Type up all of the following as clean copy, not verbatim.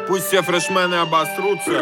Пусть все фрешмены обосрутся.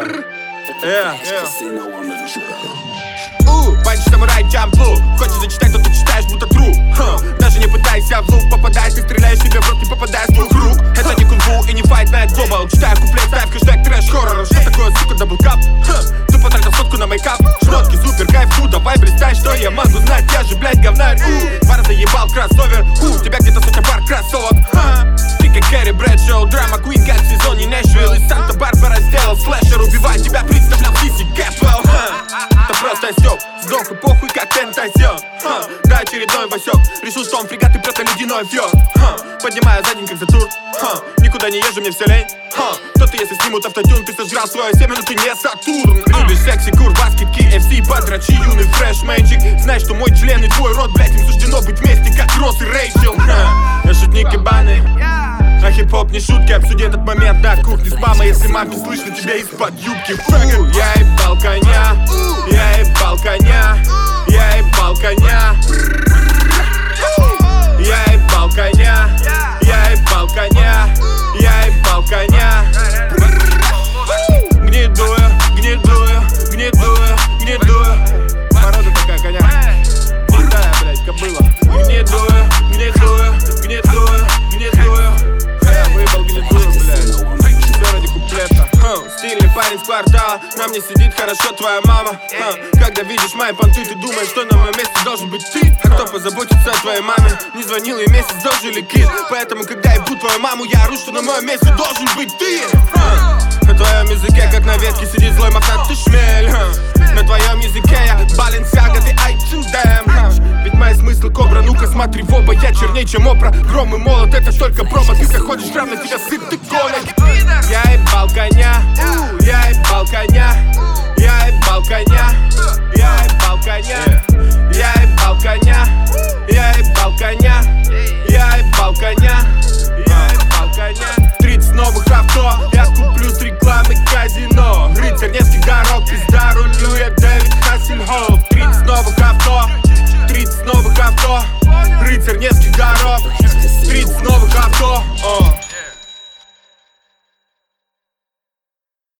Панч, самурай, джампу. Хочешь зачитать, то ты читаешь, будто true. Даже не пытайся в лук попадать. Ты стреляешь себе в рот, не попадаешь в твой круг. Это не кунг-фу и не Fight Night Global. Читаю куплет, ставь хэштег трэш-хоррор. Что такое, сука, даблкап? Ты потратил сотку на мейкап. Шмотки, супер, кайф, давай блистай. Что я могу знать, я же, блядь, говнарь. Пара заебал кроссовер. Тебя где-то сотня пар кроссовок. Ты как Кэрри Брэдшоу, драма Куин, как в сезоне Нэшвилл. Из Санта-Барбара сделал слэшер. Убивать тебя представлял Сиси Кэпвелл. Это просто стёб, сдох и похуй, как тентасьон. Да, очередной Васёк. Решил, что он фрегат и просто ледяной фьорд. Поднимаю за день, как за тур. Никуда не езжу, мне все лень. Кто ты, если снимут автотюн? Ты сожрал свое семя, но ты не Сатурн. Любишь секси, кур, баскет, KFC, подрачи, юный фреш-мэнчик. Знай, что мой член и твой рот, блядь, им суждено быть вместе, как Росс и Рэйчел. Я шутник и баны, а хип-хоп не шутки. Обсуди этот момент на кухне с мамой, если маме слышно тебя из-под юбки. Я ебал коня, я ебал коня, я ебал коня. Я ебал коня, я ебал коня, я ебал коня. Гнедую, гнедую, гнедую, гнедую. Порода такая коня. Гнедая, блядь, кобыла. Гнедую, гнедую, гнедую, гнедую. Выебал гнедую, блядь. Все ради куплета. Стильный парень с квартала. На мне сидит хорошо твоя мама. Когда видишь мои понты, ты думаешь, что на моем месте должен быть ты. А кто позаботится о твоей маме? Не звонил ей месяц, дожили кит. Поэтому, когда ебу твою маму, я ору, что на моем месте должен быть ты. На твоем языке, как на ветке, сидит злой мохнатый шмель. На твоем языке я Баленсиага, ты H&M. Ведь мои смыслы кобра, ну-ка смотри в оба. Я черней, чем Опра. Гром и молот, это ж только проба. Ты заходишь прям на тебя сытый конек. Я ебал коня, я ебал коня, я ебал коня, я ебал коня, я ебал коня, я ебал коня, я ебал коня, я ебал коня. 30 новых авто, я куплю с рекламы казино. Рыцарь Невских дорог, пизда рулю, я Дэвид Хассельхоф. 30 новых авто, 30 новых авто, рыцарь Невских дорог, 30 новых авто.